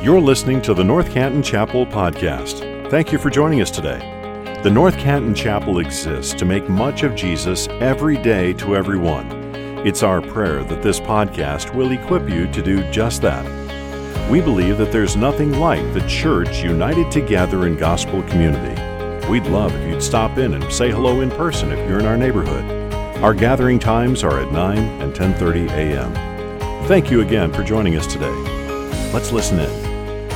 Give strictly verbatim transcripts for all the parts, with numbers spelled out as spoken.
You're listening to the North Canton Chapel podcast. Thank you for joining us today. The North Canton Chapel exists to make much of Jesus every day to everyone. It's our prayer that this podcast will equip you to do just that. We believe that there's nothing like the church united together in gospel community. We'd love if you'd stop in and say hello in person if you're in our neighborhood. Our gathering times are at nine and ten thirty a.m. Thank you again for joining us today. Let's listen in.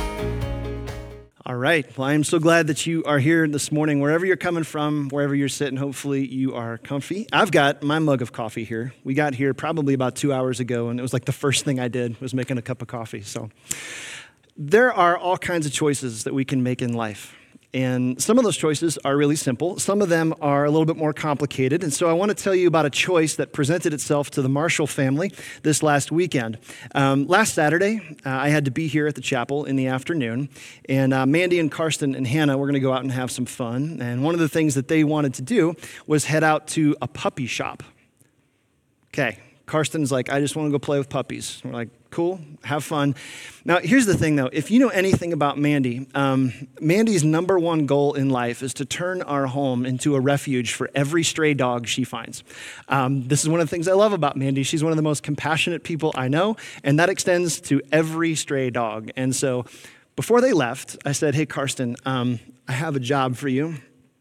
All right. Well, I am so glad that you are here this morning. Wherever you're coming from, wherever you're sitting, hopefully you are comfy. I've got my mug of coffee here. We got here probably about two hours ago, and it was like the first thing I did was making a cup of coffee. So there are all kinds of choices that we can make in life. And some of those choices are really simple. Some of them are a little bit more complicated. And so I want to tell you about a choice that presented itself to the Marshall family this last weekend. Um, last Saturday, uh, I had to be here at the chapel in the afternoon. And uh, Mandy and Karsten and Hannah were going to go out and have some fun. And one of the things that they wanted to do was head out to a puppy shop. Okay. Karsten's like, I just want to go play with puppies. We're like, cool, have fun. Now, here's the thing, though. If you know anything about Mandy, um, Mandy's number one goal in life is to turn our home into a refuge for every stray dog she finds. Um, this is one of the things I love about Mandy. She's one of the most compassionate people I know, and that extends to every stray dog. And so before they left, I said, hey, Karsten, um, I have a job for you.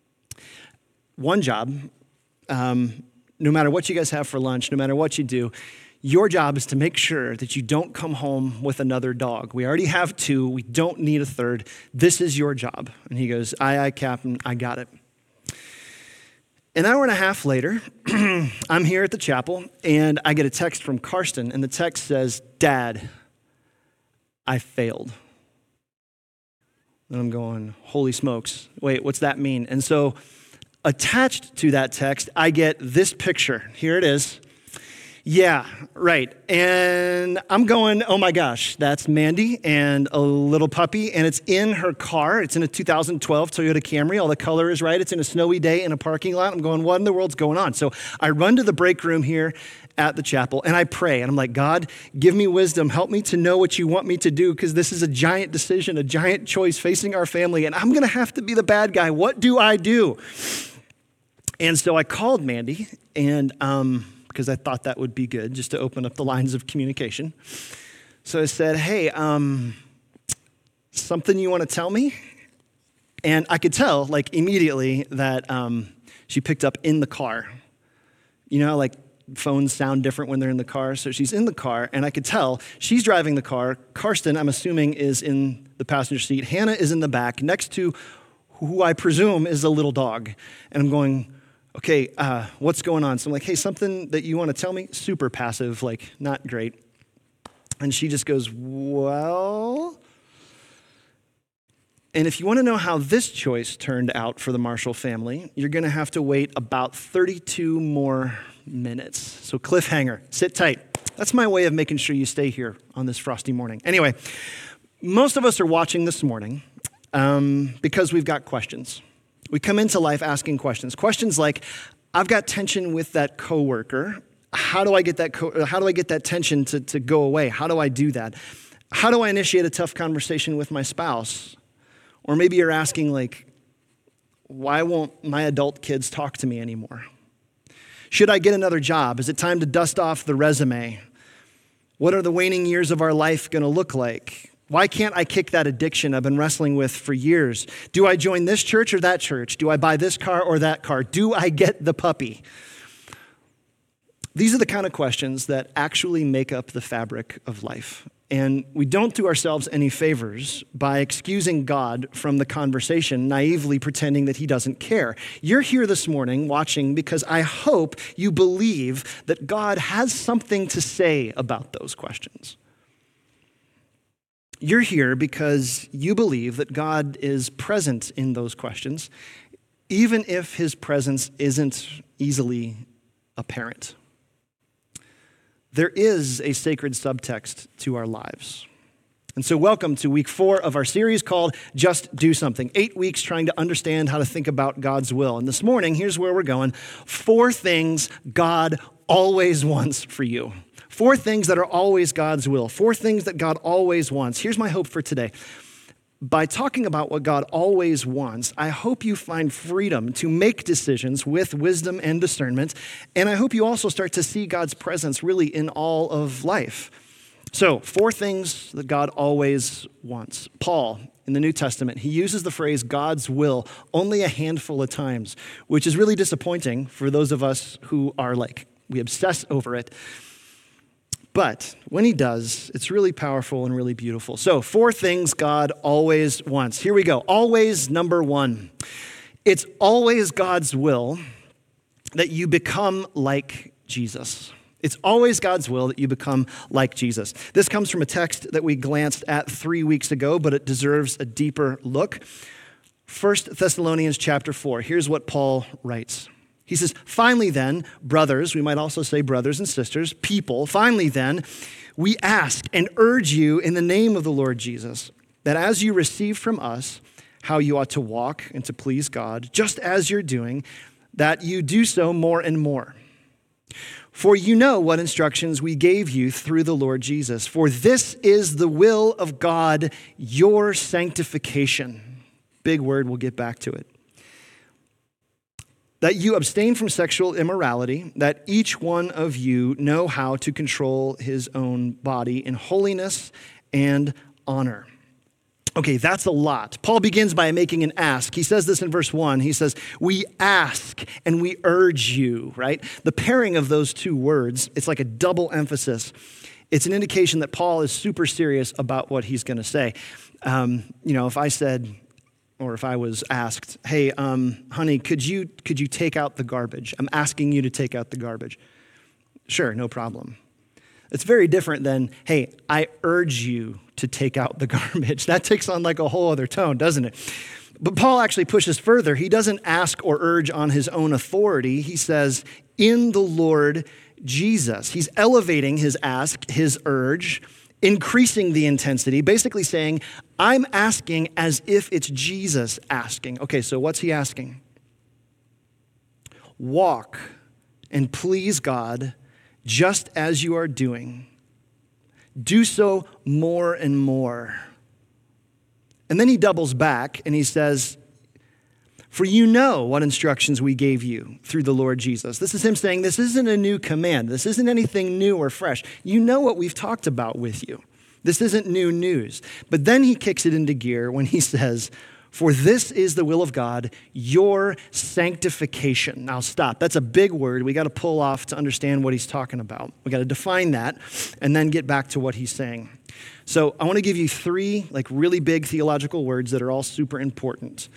One job. Um, No matter what you guys have for lunch, no matter what you do, your job is to make sure that you don't come home with another dog. We already have two. We don't need a third. This is your job. And he goes, aye, aye, Captain, I got it. An hour and a half later, I'm here at the chapel, and I get a text from Karsten, and the text says, Dad, I failed. And I'm going, holy smokes. Wait, what's that mean? And so attached to that text, I get this picture. Here it is. Yeah, right. And I'm going, oh my gosh, that's Mandy and a little puppy, and it's in her car. It's in a two thousand twelve Toyota Camry. All the color is right. It's in a snowy day in a parking lot. I'm going, what in the world's going on? So I run to the break room here at the chapel, and I pray, and I'm like, God, give me wisdom. Help me to know what you want me to do, because this is a giant decision, a giant choice facing our family, and I'm going to have to be the bad guy. What do I do? And so I called Mandy, and um, because I thought that would be good, just to open up the lines of communication. So I said, hey, um, something you want to tell me? And I could tell, like, immediately that um, she picked up in the car. You know, like, phones sound different when they're in the car. So she's in the car, and I could tell she's driving the car. Karsten, I'm assuming, is in the passenger seat. Hannah is in the back next to who I presume is a little dog. And I'm going, okay, uh, what's going on? So I'm like, hey, something that you want to tell me? Super passive, like, not great. And she just goes, well. And if you want to know how this choice turned out for the Marshall family, you're going to have to wait about thirty-two more minutes. So cliffhanger, sit tight. That's my way of making sure you stay here on this frosty morning. Anyway, most of us are watching this morning um, because we've got questions. We come into life asking questions. Questions like, I've got tension with that coworker. How do I get that co- how do I get that tension to, to go away? How do I do that? How do I initiate a tough conversation with my spouse? Or maybe you're asking, like, why won't my adult kids talk to me anymore? Should I get another job? Is it time to dust off the resume? What are the waning years of our life going to look like? Why can't I kick that addiction I've been wrestling with for years? Do I join this church or that church? Do I buy this car or that car? Do I get the puppy? These are the kind of questions that actually make up the fabric of life. And we don't do ourselves any favors by excusing God from the conversation, naively pretending that he doesn't care. You're here this morning watching because I hope you believe that God has something to say about those questions. You're here because you believe that God is present in those questions, even if his presence isn't easily apparent. There is a sacred subtext to our lives. And so welcome to week four of our series called Just Do Something. Eight weeks trying to understand how to think about God's will. And this morning, here's where we're going. Four things God always wants for you. Four things that are always God's will. Four things that God always wants. Here's my hope for today. By talking about what God always wants, I hope you find freedom to make decisions with wisdom and discernment, and I hope you also start to see God's presence really in all of life. So, four things that God always wants. Paul, in the New Testament, he uses the phrase God's will only a handful of times, which is really disappointing for those of us who are like, we obsess over it. But when he does, it's really powerful and really beautiful. So, four things God always wants. Here we go. Always, number one. It's always God's will that you become like Jesus. It's always God's will that you become like Jesus. This comes from a text that we glanced at three weeks ago, but it deserves a deeper look. First Thessalonians chapter four. Here's what Paul writes. He says, finally then, brothers, we might also say brothers and sisters, people, finally then, we ask and urge you in the name of the Lord Jesus, that as you receive from us how you ought to walk and to please God, just as you're doing, that you do so more and more. For you know what instructions we gave you through the Lord Jesus. For this is the will of God, your sanctification. Big word, we'll get back to it. That you abstain from sexual immorality, that each one of you know how to control his own body in holiness and honor. Okay, that's a lot. Paul begins by making an ask. He says this in verse one. He says, we ask and we urge you, right? The pairing of those two words, it's like a double emphasis. It's an indication that Paul is super serious about what he's going to say. Um, you know, if I said, or if I was asked, hey, um, honey, could you could you take out the garbage? I'm asking you to take out the garbage. Sure, no problem. It's very different than, hey, I urge you to take out the garbage. That takes on like a whole other tone, doesn't it? But Paul actually pushes further. He doesn't ask or urge on his own authority. He says, in the Lord Jesus. He's elevating his ask, his urge, increasing the intensity, basically saying, I'm asking as if it's Jesus asking. Okay, so what's he asking? Walk and please God just as you are doing. Do so more and more. And then he doubles back and he says, for you know what instructions we gave you through the Lord Jesus. This is him saying, this isn't a new command. This isn't anything new or fresh. You know what we've talked about with you. This isn't new news. But then he kicks it into gear when he says, for this is the will of God, your sanctification. Now stop. That's a big word. We got to pull off to understand what he's talking about. We got to define that and then get back to what he's saying. So I want to give you three like really big theological words that are all super important.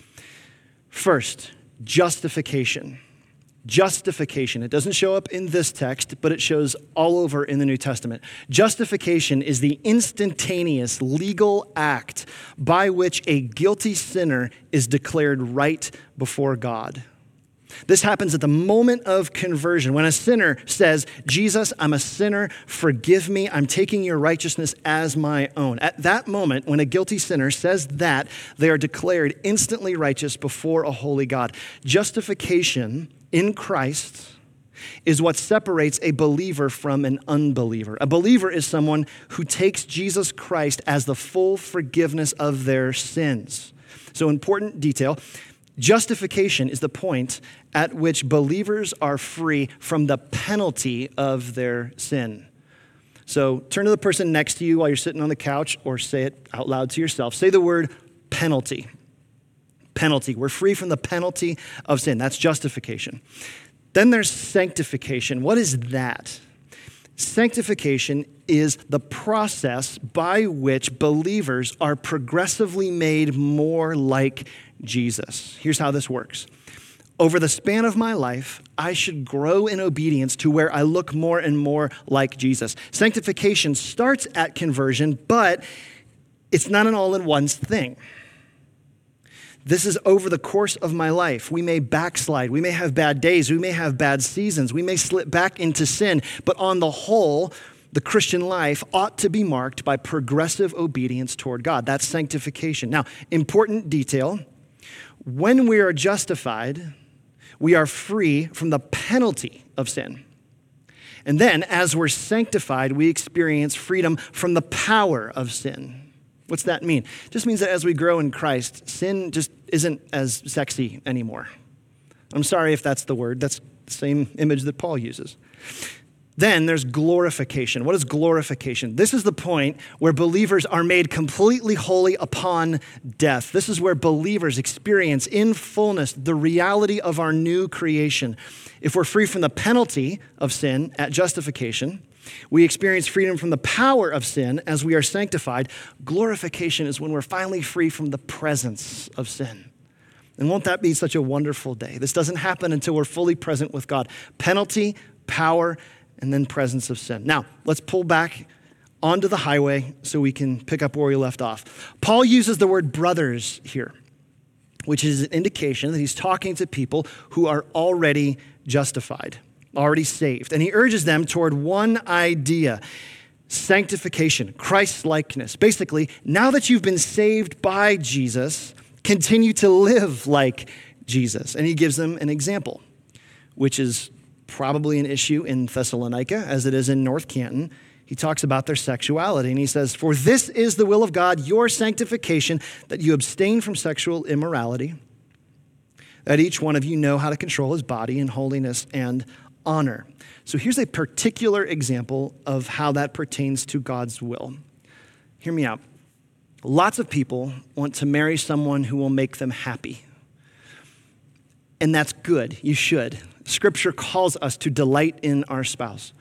First, justification. Justification. It doesn't show up in this text, but it shows all over in the New Testament. Justification is the instantaneous legal act by which a guilty sinner is declared right before God. This happens at the moment of conversion. When a sinner says, Jesus, I'm a sinner, forgive me, I'm taking your righteousness as my own. At that moment, when a guilty sinner says that, they are declared instantly righteous before a holy God. Justification in Christ is what separates a believer from an unbeliever. A believer is someone who takes Jesus Christ as the full forgiveness of their sins. So important detail. Justification is the point at which believers are free from the penalty of their sin. So turn to the person next to you while you're sitting on the couch, or say it out loud to yourself. Say the word penalty. Penalty. We're free from the penalty of sin. That's justification. Then there's sanctification. What is that? Sanctification is the process by which believers are progressively made more like Jesus. Here's how this works. Over the span of my life, I should grow in obedience to where I look more and more like Jesus. Sanctification starts at conversion, but it's not an all-in-one thing. This is over the course of my life. We may backslide. We may have bad days. We may have bad seasons. We may slip back into sin. But on the whole, the Christian life ought to be marked by progressive obedience toward God. That's sanctification. Now, important detail. When we are justified, we are free from the penalty of sin. And then, as we're sanctified, we experience freedom from the power of sin. What's that mean? It just means that as we grow in Christ, sin just isn't as sexy anymore. I'm sorry if that's the word. That's the same image that Paul uses. Then there's glorification. What is glorification? This is the point where believers are made completely holy upon death. This is where believers experience in fullness the reality of our new creation. If we're free from the penalty of sin at justification, we experience freedom from the power of sin as we are sanctified. Glorification is when we're finally free from the presence of sin. And won't that be such a wonderful day? This doesn't happen until we're fully present with God. Penalty, power, and then presence of sin. Now, let's pull back onto the highway so we can pick up where we left off. Paul uses the word brothers here, which is an indication that he's talking to people who are already justified, already saved. And he urges them toward one idea: sanctification, Christ-likeness. Basically, now that you've been saved by Jesus, continue to live like Jesus. And he gives them an example, which is probably an issue in Thessalonica as it is in North Canton. He talks about their sexuality, and he says, "For this is the will of God, your sanctification, that you abstain from sexual immorality, that each one of you know how to control his body in holiness and honor." So here's a particular example of how that pertains to God's will. Hear me out. Lots of people want to marry someone who will make them happy. And that's good. You should. Scripture calls us to delight in our spouse.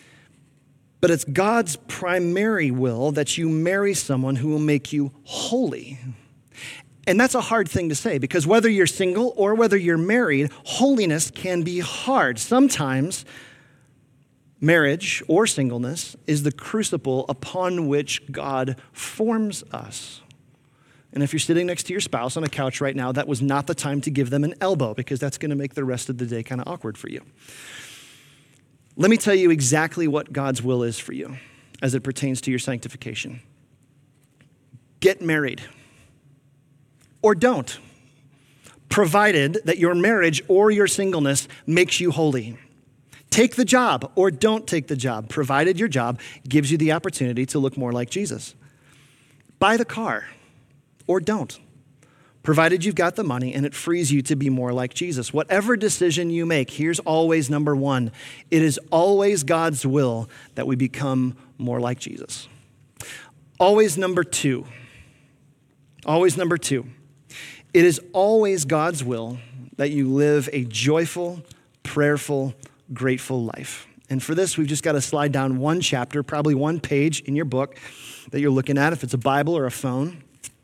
But it's God's primary will that you marry someone who will make you holy. And that's a hard thing to say, because whether you're single or whether you're married, holiness can be hard. Sometimes marriage or singleness is the crucible upon which God forms us. And if you're sitting next to your spouse on a couch right now, that was not the time to give them an elbow, because that's going to make the rest of the day kind of awkward for you. Let me tell you exactly what God's will is for you as it pertains to your sanctification. Get married, or don't, provided that your marriage or your singleness makes you holy. Take the job, or don't take the job, provided your job gives you the opportunity to look more like Jesus. Buy the car, or don't, provided you've got the money and it frees you to be more like Jesus. Whatever decision you make, here's always number one. It is always God's will that we become more like Jesus. Always number two. Always number two. It is always God's will that you live a joyful, prayerful, grateful life. And for this, we've just got to slide down one chapter, probably one page in your book that you're looking at, if it's a Bible or a phone.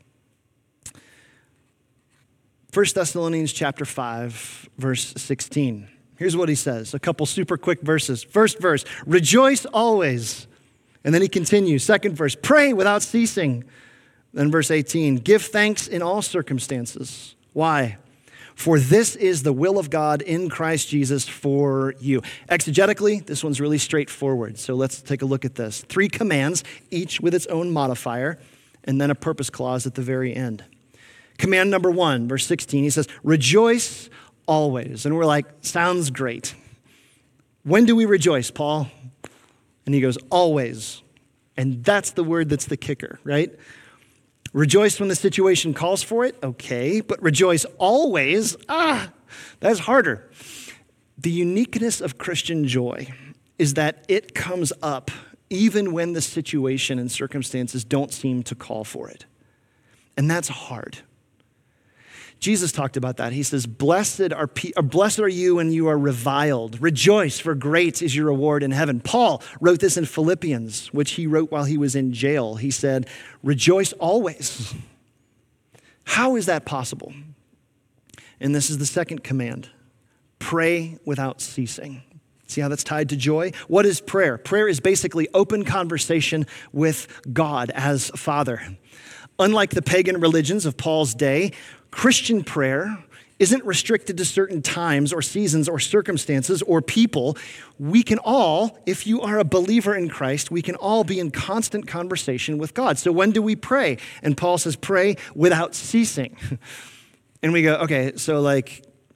First Thessalonians chapter five, verse sixteen. Here's what he says, a couple super quick verses. First verse, rejoice always. And then he continues, second verse, pray without ceasing. Then verse eighteen, give thanks in all circumstances. Why? For this is the will of God in Christ Jesus for you. Exegetically, this one's really straightforward. So let's take a look at this. Three commands, each with its own modifier, and then a purpose clause at the very end. Command number one, verse sixteen, he says, rejoice always. And we're like, sounds great. When do we rejoice, Paul? And he goes, always. And that's the word that's the kicker, right? Rejoice when the situation calls for it, okay. But rejoice always, ah, that's harder. The uniqueness of Christian joy is that it comes up even when the situation and circumstances don't seem to call for it. And that's hard. Jesus talked about that. He says, blessed are, pe- or blessed are you when you are reviled. Rejoice, for great is your reward in heaven. Paul wrote this in Philippians, which he wrote while he was in jail. He said, rejoice always. How is that possible? And this is the second command. Pray without ceasing. See how that's tied to joy? What is prayer? Prayer is basically open conversation with God as Father. Unlike the pagan religions of Paul's day, Christian prayer isn't restricted to certain times or seasons or circumstances or people. We can all, if you are a believer in Christ, we can all be in constant conversation with God. So when do we pray? And Paul says, pray without ceasing. And we go, okay, so like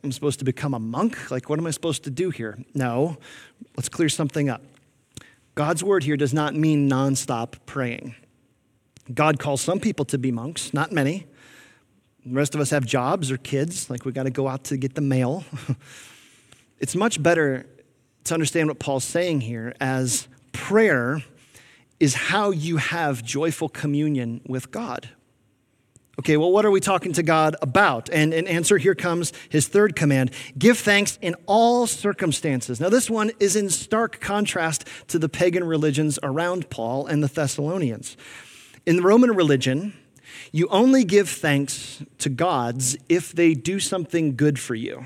I'm supposed to become a monk? Like, what am I supposed to do here? No, let's clear something up. God's word here does not mean nonstop praying. God calls some people to be monks, not many. The rest of us have jobs or kids, like we got to go out to get the mail. It's much better to understand what Paul's saying here as prayer is how you have joyful communion with God. Okay, well, what are we talking to God about? And in answer, here comes his third command. Give thanks in all circumstances. Now, this one is in stark contrast to the pagan religions around Paul and the Thessalonians. In the Roman religion, you only give thanks to gods if they do something good for you.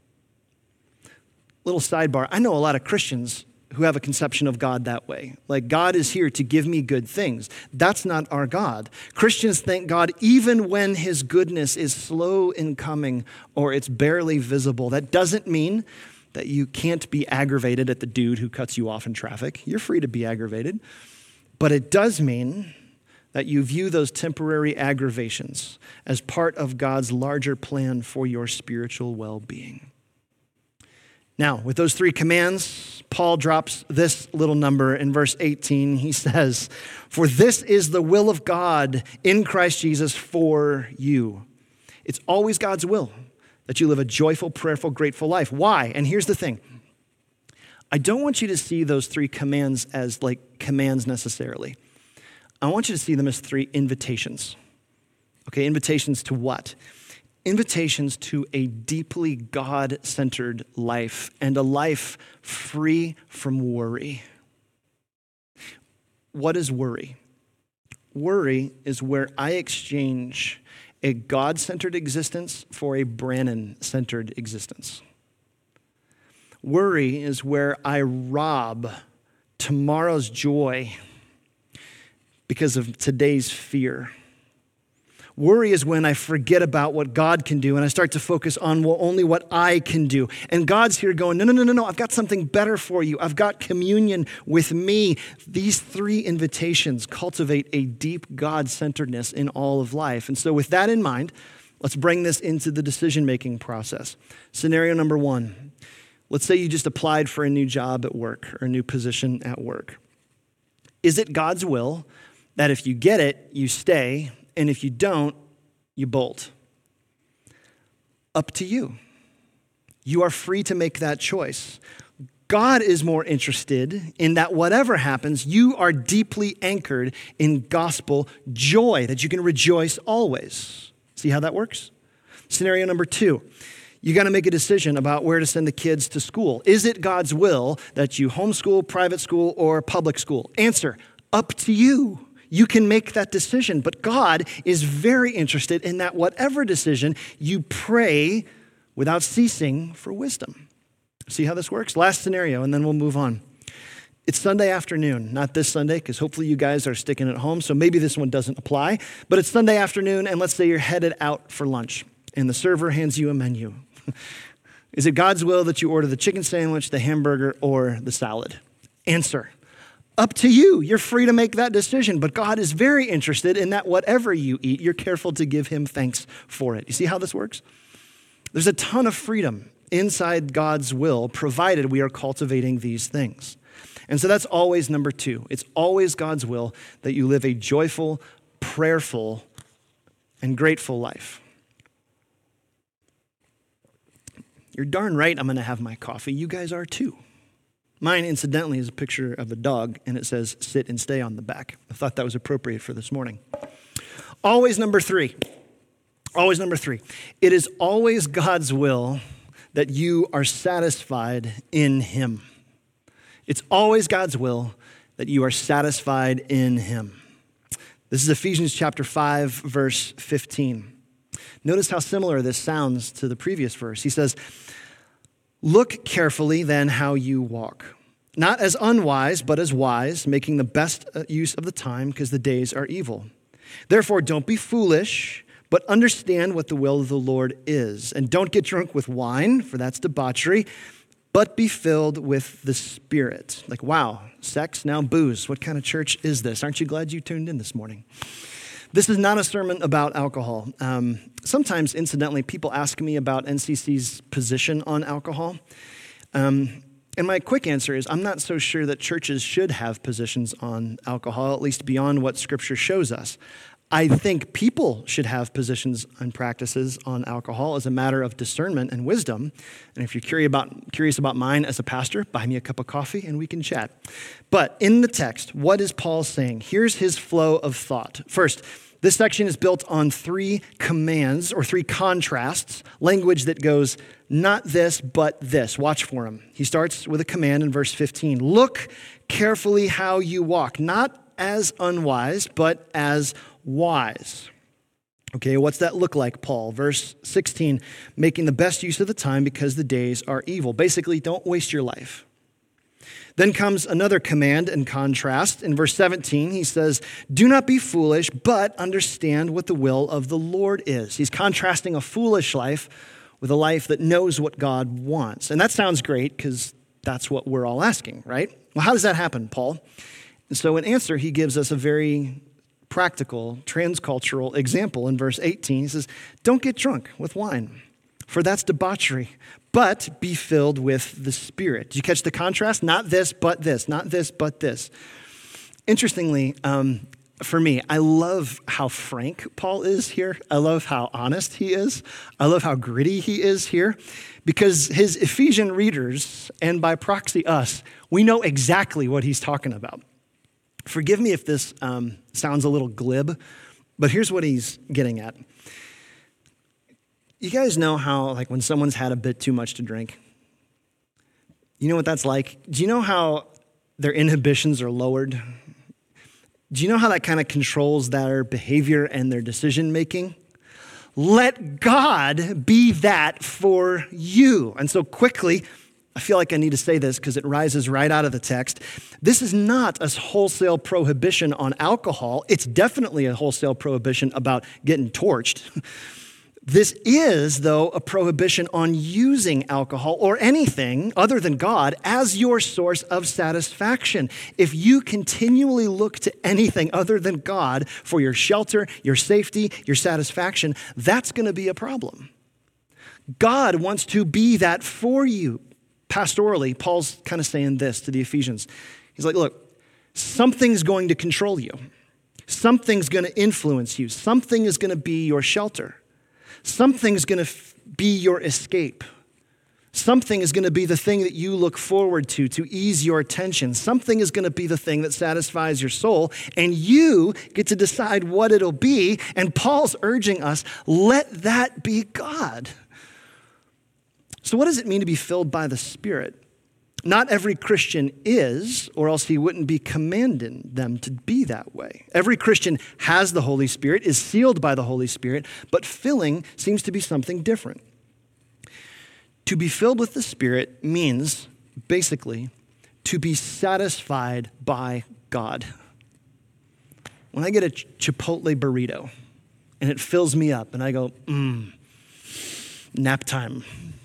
Little sidebar, I know a lot of Christians who have a conception of God that way. Like, God is here to give me good things. That's not our God. Christians thank God even when his goodness is slow in coming or it's barely visible. That doesn't mean that you can't be aggravated at the dude who cuts you off in traffic. You're free to be aggravated. But it does mean that you view those temporary aggravations as part of God's larger plan for your spiritual well-being. Now, with those three commands, Paul drops this little number in verse eighteen. He says, "For this is the will of God in Christ Jesus for you." It's always God's will that you live a joyful, prayerful, grateful life. Why? And here's the thing. I don't want you to see those three commands as like commands necessarily. I want you to see them as three invitations. Okay, invitations to what? Invitations to a deeply God-centered life and a life free from worry. What is worry? Worry is where I exchange a God-centered existence for a Brannon-centered existence. Worry is where I rob tomorrow's joy because of today's fear. Worry is when I forget about what God can do and I start to focus on well, only what I can do. And God's here going, no, no, no, no, no, I've got something better for you. I've got communion with me. These three invitations cultivate a deep God-centeredness in all of life. And so with that in mind, let's bring this into the decision-making process. Scenario number one, let's say you just applied for a new job at work or a new position at work. Is it God's will that if you get it, you stay, and if you don't, you bolt? Up to you. You are free to make that choice. God is more interested in that whatever happens, you are deeply anchored in gospel joy, that you can rejoice always. See how that works? Scenario number two, you got to make a decision about where to send the kids to school. Is it God's will that you homeschool, private school, or public school? Answer, up to you. You can make that decision, but God is very interested in that whatever decision, you pray without ceasing for wisdom. See how this works? Last scenario, and then we'll move on. It's Sunday afternoon, not this Sunday, because hopefully you guys are sticking at home, so maybe this one doesn't apply, but it's Sunday afternoon, and let's say you're headed out for lunch, and the server hands you a menu. Is it God's will that you order the chicken sandwich, the hamburger, or the salad? Answer, up to you. You're free to make that decision, but God is very interested in that whatever you eat, you're careful to give him thanks for it. You see how this works? There's a ton of freedom inside God's will, provided we are cultivating these things. And so that's always number two. It's always God's will that you live a joyful, prayerful, and grateful life. You're darn right I'm going to have my coffee. You guys are too. Mine, incidentally, is a picture of a dog, and it says, sit and stay on the back. I thought that was appropriate for this morning. Always number three. Always number three. It is always God's will that you are satisfied in him. It's always God's will that you are satisfied in him. This is Ephesians chapter five, verse fifteen. Notice how similar this sounds to the previous verse. He says, look carefully then how you walk, not as unwise, but as wise, making the best use of the time because the days are evil. Therefore, don't be foolish, but understand what the will of the Lord is. And don't get drunk with wine, for that's debauchery, but be filled with the Spirit. Like, wow, sex, now booze. What kind of church is this? Aren't you glad you tuned in this morning? This is not a sermon about alcohol. Um, sometimes, incidentally, people ask me about N C C's position on alcohol. Um, and my quick answer is I'm not so sure that churches should have positions on alcohol, at least beyond what Scripture shows us. I think people should have positions and practices on alcohol as a matter of discernment and wisdom. And if you're curious about, curious about mine as a pastor, buy me a cup of coffee and we can chat. But in the text, what is Paul saying? Here's his flow of thought. First, this section is built on three commands or three contrasts, language that goes, not this, but this. Watch for him. He starts with a command in verse fifteen. Look carefully how you walk, not as unwise, but as wise. Okay, what's that look like, Paul? Verse sixteen, making the best use of the time because the days are evil. Basically, don't waste your life. Then comes another command and contrast. In verse seventeen, he says, do not be foolish, but understand what the will of the Lord is. He's contrasting a foolish life with a life that knows what God wants. And that sounds great because that's what we're all asking, right? Well, how does that happen, Paul? And so in answer, he gives us a very practical, transcultural example in verse eighteen. He says, don't get drunk with wine, for that's debauchery, but be filled with the Spirit. Did you catch the contrast? Not this, but this. Not this, but this. Interestingly, um, for me, I love how frank Paul is here. I love how honest he is. I love how gritty he is here, because his Ephesian readers, and by proxy us, we know exactly what he's talking about. Forgive me if this um, sounds a little glib, but here's what he's getting at. You guys know how, like, when someone's had a bit too much to drink? You know what that's like? Do you know how their inhibitions are lowered? Do you know how that kind of controls their behavior and their decision making? Let God be that for you. And so quickly, I feel like I need to say this because it rises right out of the text. This is not a wholesale prohibition on alcohol. It's definitely a wholesale prohibition about getting torched. This is, though, a prohibition on using alcohol or anything other than God as your source of satisfaction. If you continually look to anything other than God for your shelter, your safety, your satisfaction, that's going to be a problem. God wants to be that for you. Pastorally, Paul's kind of saying this to the Ephesians. He's like, look, something's going to control you. Something's going to influence you. Something is going to be your shelter. Something's going to f- be your escape. Something is going to be the thing that you look forward to, to ease your tension. Something is going to be the thing that satisfies your soul, and you get to decide what it'll be. And Paul's urging us, let that be God. So what does it mean to be filled by the Spirit? Not every Christian is, or else he wouldn't be commanding them to be that way. Every Christian has the Holy Spirit, is sealed by the Holy Spirit, but filling seems to be something different. To be filled with the Spirit means, basically, to be satisfied by God. When I get a Chipotle burrito and it fills me up and I go, mmm, nap time.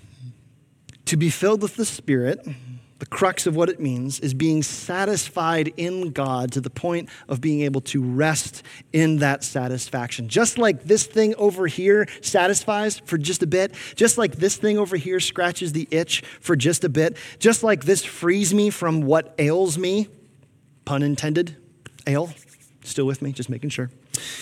To be filled with the Spirit, the crux of what it means is being satisfied in God to the point of being able to rest in that satisfaction. Just like this thing over here satisfies for just a bit, just like this thing over here scratches the itch for just a bit, just like this frees me from what ails me, pun intended, ail, still with me, just making sure.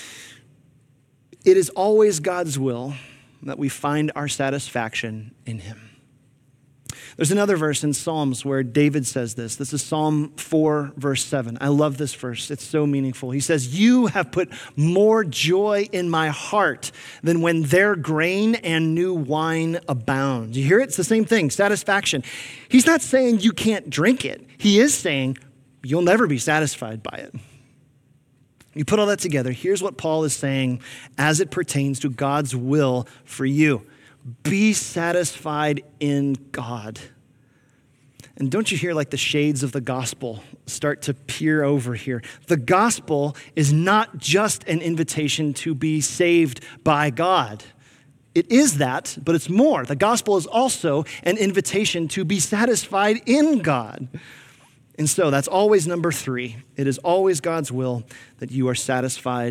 It is always God's will that we find our satisfaction in him. There's another verse in Psalms where David says this. This is Psalm four, verse seven. I love this verse. It's so meaningful. He says, you have put more joy in my heart than when their grain and new wine abound. You hear it? It's the same thing, satisfaction. He's not saying you can't drink it. He is saying you'll never be satisfied by it. You put all that together, here's what Paul is saying as it pertains to God's will for you. Be satisfied in God. And don't you hear like the shades of the gospel start to peer over here? The gospel is not just an invitation to be saved by God. It is that, but it's more. The gospel is also an invitation to be satisfied in God. And so that's always number three. It is always God's will that you are satisfied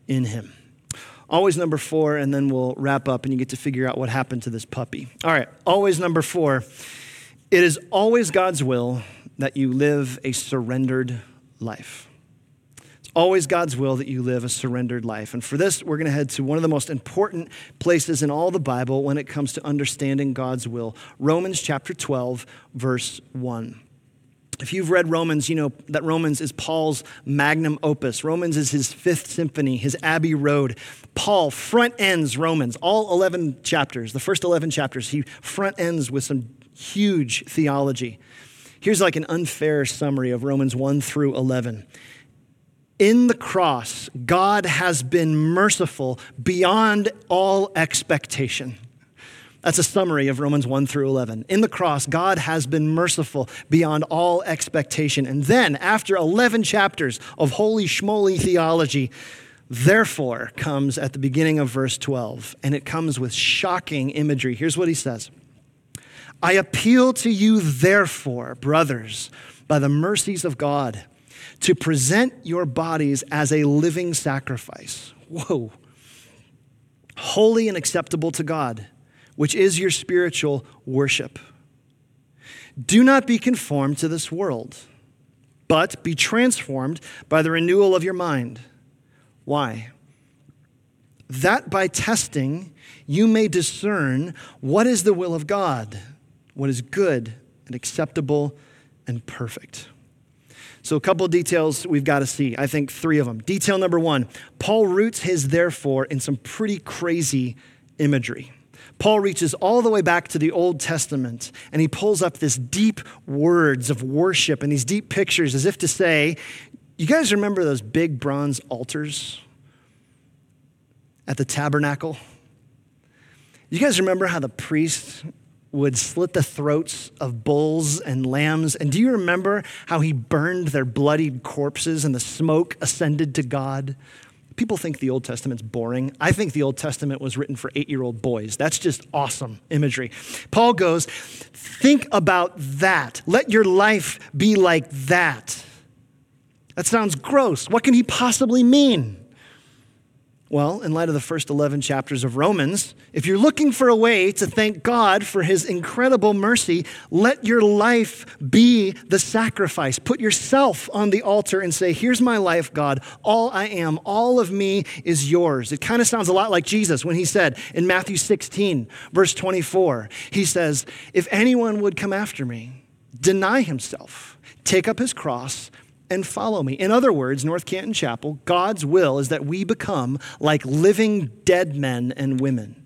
in him. Always number four, and then we'll wrap up and you get to figure out what happened to this puppy. All right, always number four. It is always God's will that you live a surrendered life. It's always God's will that you live a surrendered life. And for this, we're going to head to one of the most important places in all the Bible when it comes to understanding God's will. Romans chapter twelve, verse one. If you've read Romans, you know that Romans is Paul's magnum opus. Romans is his fifth symphony, his Abbey Road. Paul front ends Romans, all eleven chapters, the first eleven chapters. He front ends with some huge theology. Here's like an unfair summary of Romans one through eleven. In the cross, God has been merciful beyond all expectation. That's a summary of Romans one through eleven. In the cross, God has been merciful beyond all expectation. And then, after eleven chapters of holy schmoly theology, therefore comes at the beginning of verse twelve, and it comes with shocking imagery. Here's what he says. I appeal to you, therefore, brothers, by the mercies of God, to present your bodies as a living sacrifice. Whoa. Holy and acceptable to God, which is your spiritual worship. Do not be conformed to this world, but be transformed by the renewal of your mind. Why? That by testing you may discern what is the will of God, what is good and acceptable and perfect. So a couple of details we've got to see. I think three of them. Detail number one, Paul roots his therefore in some pretty crazy imagery. Paul reaches all the way back to the Old Testament, and he pulls up this deep words of worship and these deep pictures as if to say, you guys remember those big bronze altars at the tabernacle? You guys remember how the priests would slit the throats of bulls and lambs? And do you remember how he burned their bloodied corpses and the smoke ascended to God? People think the Old Testament's boring. I think the Old Testament was written for eight-year-old boys. That's just awesome imagery. Paul goes, think about that. Let your life be like that. That sounds gross. What can he possibly mean? Well, in light of the first eleven chapters of Romans, if you're looking for a way to thank God for his incredible mercy, let your life be the sacrifice. Put yourself on the altar and say, here's my life, God. All I am, all of me is yours. It kind of sounds a lot like Jesus when he said in Matthew sixteen, verse twenty-four, he says, if anyone would come after me, deny himself, take up his cross, and follow me. In other words, North Canton Chapel, God's will is that we become like living dead men and women.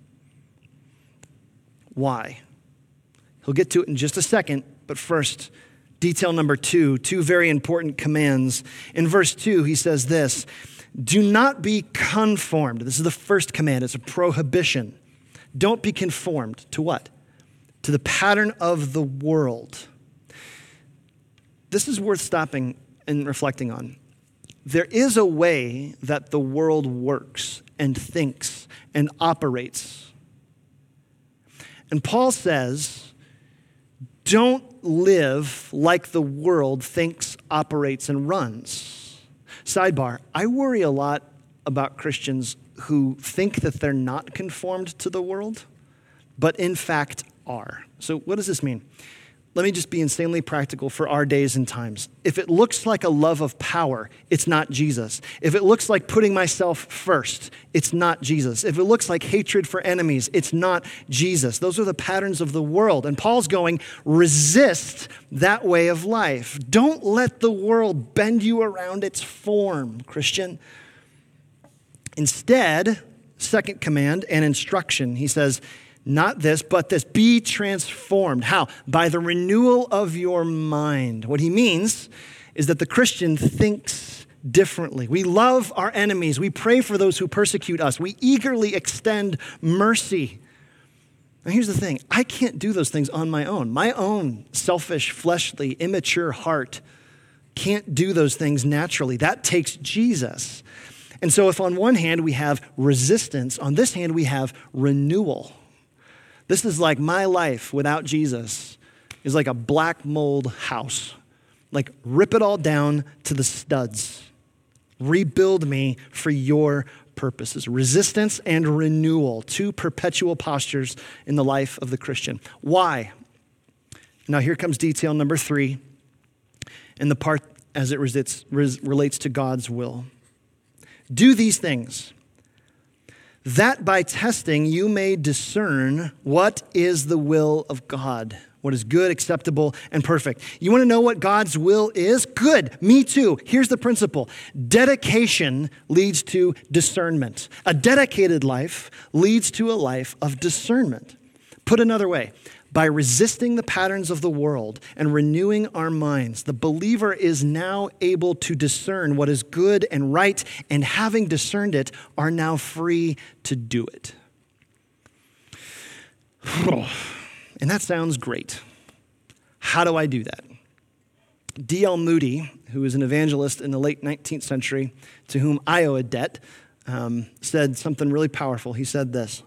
Why? He'll get to it in just a second, but first, detail number two, two very important commands. In verse two, he says this, do not be conformed. This is the first command. It's a prohibition. Don't be conformed to what? To the pattern of the world. This is worth stopping and reflecting on. There is a way that the world works and thinks and operates. And Paul says, don't live like the world thinks, operates, and runs. Sidebar, I worry a lot about Christians who think that they're not conformed to the world, but in fact are. So what does this mean? Let me just be insanely practical for our days and times. If it looks like a love of power, it's not Jesus. If it looks like putting myself first, it's not Jesus. If it looks like hatred for enemies, it's not Jesus. Those are the patterns of the world. And Paul's going, resist that way of life. Don't let the world bend you around its form, Christian. Instead, second command and instruction, he says, not this, but this, be transformed. How? By the renewal of your mind. What he means is that the Christian thinks differently. We love our enemies. We pray for those who persecute us. We eagerly extend mercy. Now here's the thing. I can't do those things on my own. My own selfish, fleshly, immature heart can't do those things naturally. That takes Jesus. And so if on one hand we have resistance, on this hand we have renewal. This is like my life without Jesus is like a black mold house. Like rip it all down to the studs. Rebuild me for your purposes. Resistance and renewal, two perpetual postures in the life of the Christian. Why? Now here comes detail number three, and the part as it relates to God's will. Do these things, that by testing you may discern what is the will of God, what is good, acceptable, and perfect. You want to know what God's will is? Good, me too. Here's the principle. Dedication leads to discernment. A dedicated life leads to a life of discernment. Put another way, by resisting the patterns of the world and renewing our minds, the believer is now able to discern what is good and right, and having discerned it, are now free to do it. And that sounds great. How do I do that? D L Moody, who was an evangelist in the late nineteenth century, to whom I owe a debt, um, said something really powerful. He said this.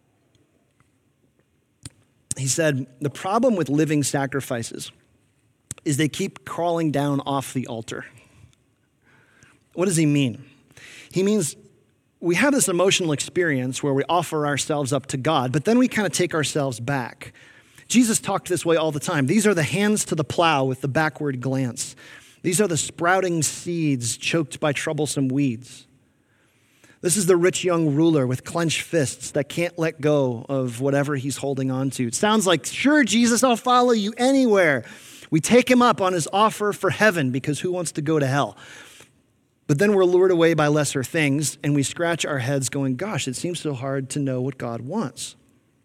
He said, the problem with living sacrifices is they keep crawling down off the altar. What does he mean? He means we have this emotional experience where we offer ourselves up to God, but then we kind of take ourselves back. Jesus talked this way all the time. These are the hands to the plow with the backward glance. These are the sprouting seeds choked by troublesome weeds. This is the rich young ruler with clenched fists that can't let go of whatever he's holding on to. It sounds like, sure, Jesus, I'll follow you anywhere. We take him up on his offer for heaven because who wants to go to hell? But then we're lured away by lesser things and we scratch our heads going, gosh, it seems so hard to know what God wants.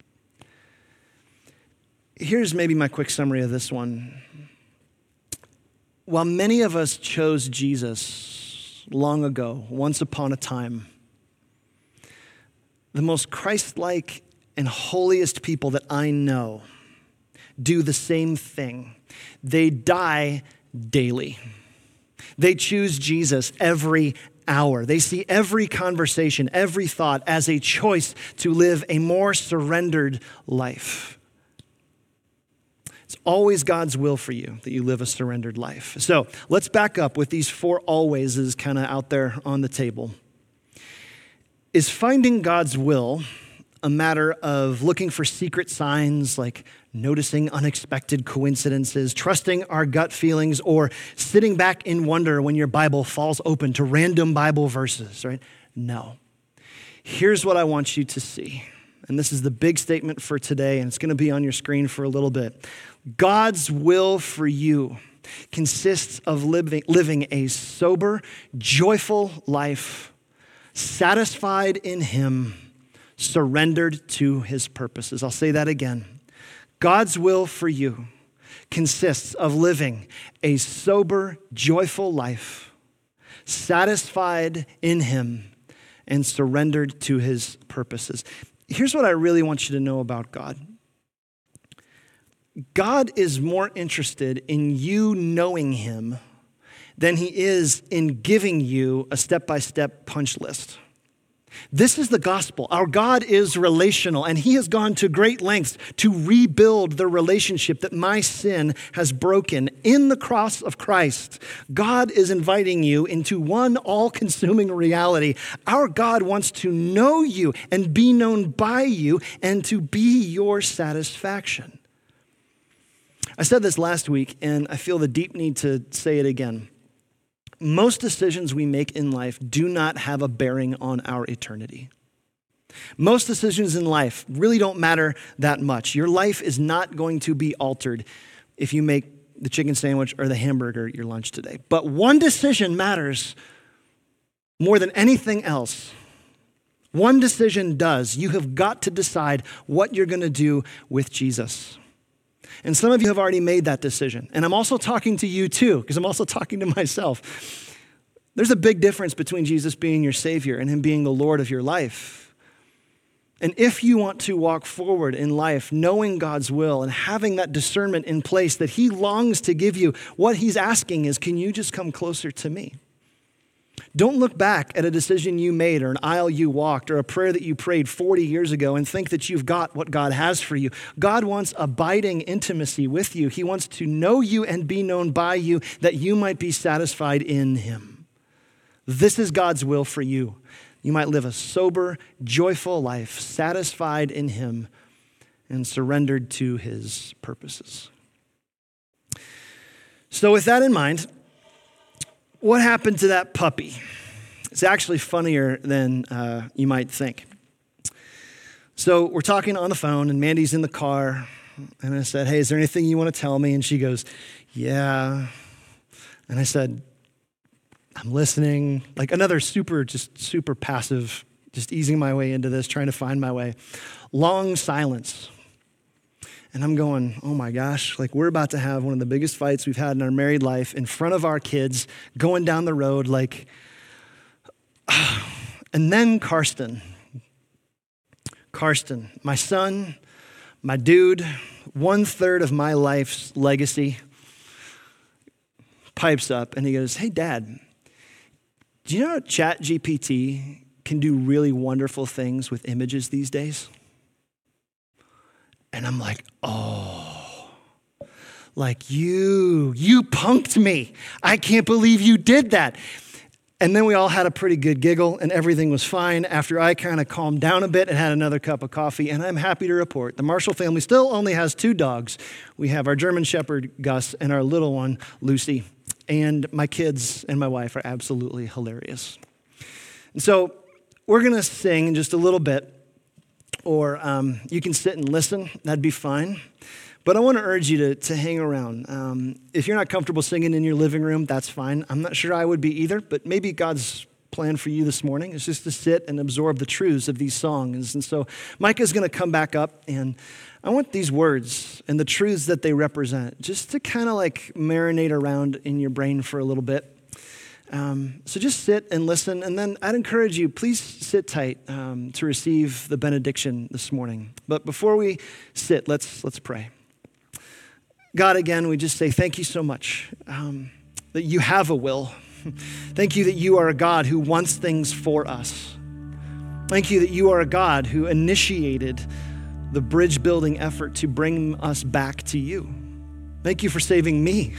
Here's maybe my quick summary of this one. While many of us chose Jesus long ago, once upon a time, the most Christ-like and holiest people that I know do the same thing. They die daily. They choose Jesus every hour. They see every conversation, every thought as a choice to live a more surrendered life. It's always God's will for you that you live a surrendered life. So let's back up with these four alwayses kind of out there on the table. Is finding God's will a matter of looking for secret signs like noticing unexpected coincidences, trusting our gut feelings, or sitting back in wonder when your Bible falls open to random Bible verses, right? No. Here's what I want you to see. And this is the big statement for today, and it's going to be on your screen for a little bit. God's will for you consists of living, living a sober, joyful life, satisfied in him, surrendered to his purposes. I'll say that again. God's will for you consists of living a sober, joyful life, satisfied in him, and surrendered to his purposes. Here's what I really want you to know about God. God is more interested in you knowing him than he is in giving you a step-by-step punch list. This is the gospel. Our God is relational, and he has gone to great lengths to rebuild the relationship that my sin has broken. In the cross of Christ, God is inviting you into one all-consuming reality. Our God wants to know you and be known by you and to be your satisfaction. I said this last week, and I feel the deep need to say it again. Most decisions we make in life do not have a bearing on our eternity. Most decisions in life really don't matter that much. Your life is not going to be altered if you make the chicken sandwich or the hamburger your lunch today. But one decision matters more than anything else. One decision does. You have got to decide what you're going to do with Jesus. And some of you have already made that decision. And I'm also talking to you too, because I'm also talking to myself. There's a big difference between Jesus being your Savior and him being the Lord of your life. And if you want to walk forward in life knowing God's will and having that discernment in place that he longs to give you, what he's asking is, can you just come closer to me? Don't look back at a decision you made or an aisle you walked or a prayer that you prayed forty years ago and think that you've got what God has for you. God wants abiding intimacy with you. He wants to know you and be known by you that you might be satisfied in him. This is God's will for you. you might live a sober, joyful life, satisfied in him and surrendered to his purposes. So with that in mind, what happened to that puppy? It's actually funnier than uh, you might think. So we're talking on the phone, and Mandy's in the car, and I said, hey, is there anything you want to tell me? And she goes, yeah. And I said, I'm listening. Like another super, just super passive, just easing my way into this, trying to find my way. Long silence. And I'm going, oh my gosh, like we're about to have one of the biggest fights we've had in our married life in front of our kids, going down the road, like, and then Karsten. Karsten, my son, my dude, one third of my life's legacy, pipes up and he goes, hey dad, do you know Chat G P T can do really wonderful things with images these days? And I'm like, oh, like you, you punked me. I can't believe you did that. And then we all had a pretty good giggle and everything was fine after I kind of calmed down a bit and had another cup of coffee. And I'm happy to report the Marshall family still only has two dogs. We have our German Shepherd, Gus, and our little one, Lucy. And my kids and my wife are absolutely hilarious. And so we're going to sing in just a little bit. Or um, you can sit and listen. That'd be fine. But I want to urge you to, to hang around. Um, if you're not comfortable singing in your living room, that's fine. I'm not sure I would be either, but maybe God's plan for you this morning is just to sit and absorb the truths of these songs. And so Micah's going to come back up, and I want these words and the truths that they represent just to kind of like marinate around in your brain for a little bit. Um, so just sit and listen, and then I'd encourage you, please sit tight um, to receive the benediction this morning. But before we sit, let's let's pray. God, again, we just say thank you so much um, that you have a will. Thank you that you are a God who wants things for us. Thank you that you are a God who initiated the bridge building effort to bring us back to you. Thank you for saving me.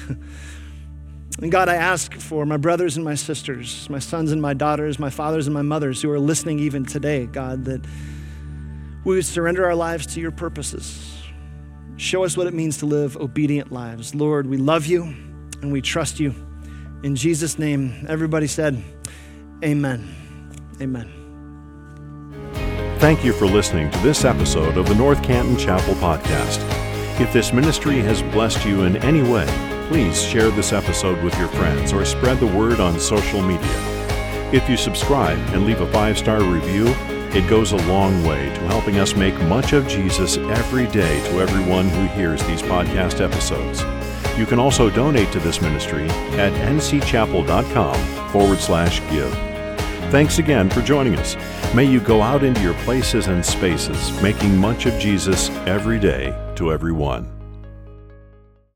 And God, I ask for my brothers and my sisters, my sons and my daughters, my fathers and my mothers who are listening even today, God, that we would surrender our lives to your purposes. Show us what it means to live obedient lives. Lord, we love you and we trust you. In Jesus' name, everybody said, amen. Amen. Thank you for listening to this episode of the North Canton Chapel Podcast. If this ministry has blessed you in any way, please share this episode with your friends or spread the word on social media. If you subscribe and leave a five-star review, it goes a long way to helping us make much of Jesus every day to everyone who hears these podcast episodes. You can also donate to this ministry at ncchapel.com forward slash give. Thanks again for joining us. May you go out into your places and spaces, making much of Jesus every day to everyone.